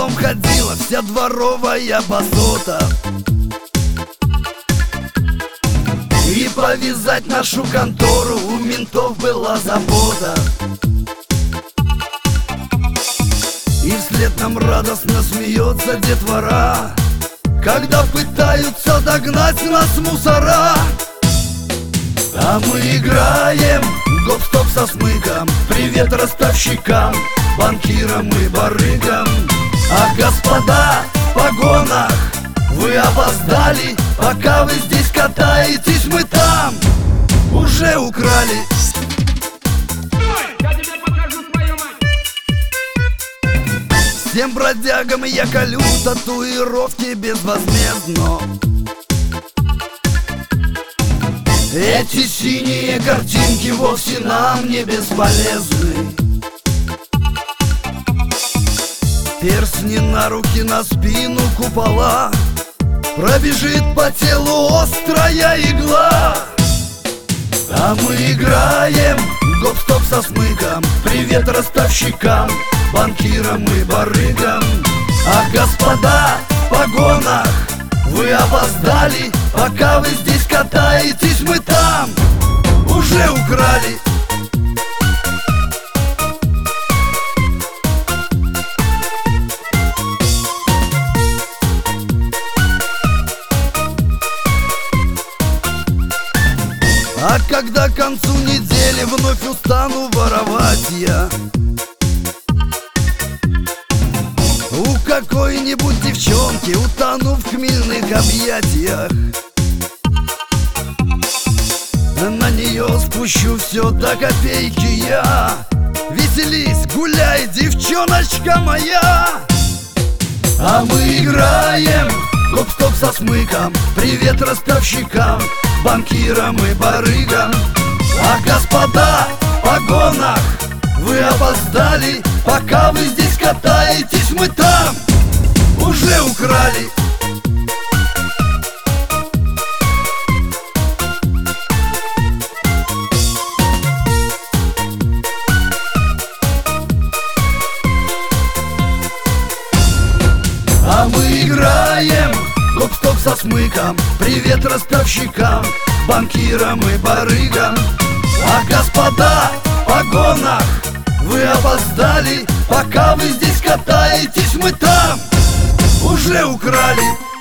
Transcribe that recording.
кругом ходила вся дворовая басота. И повязать нашу контору у ментов была забота. И вслед нам радостно смеется детвора, когда пытаются догнать нас мусора. А мы играем гоп-стоп со смыком, привет ростовщикам, банкирам и барыгам. А господа в погонах, вы опоздали, пока вы здесь катаетесь, мы там уже украли. Я тебе покажу твою мать! Всем бродягам я колю татуировки безвозмездно. Эти синие картинки вовсе нам не бесполезны. Перстни на руки, на спину, купола, пробежит по телу острая игла. А мы играем гоп-стоп со смыком, привет ростовщикам, банкирам и барыгам. А господа в погонах, вы опоздали, пока вы здесь катаетесь, мы там уже украли. А когда к концу недели вновь устану воровать я у какой-нибудь девчонки, утону в хмельных объятиях, на нее спущу все до копейки я. Веселись, гуляй, девчоночка моя. А мы играем гоп-стоп со смыком, привет ростовщикам, банкирам и барыгам. А господа в погонах, вы опоздали, пока вы здесь катаетесь, мы там уже украли. А мы играем гоп-стоп со смыком, привет ростовщикам, банкирам и барыгам. А господа в погонах, вы опоздали, пока вы здесь катаетесь, мы там уже украли.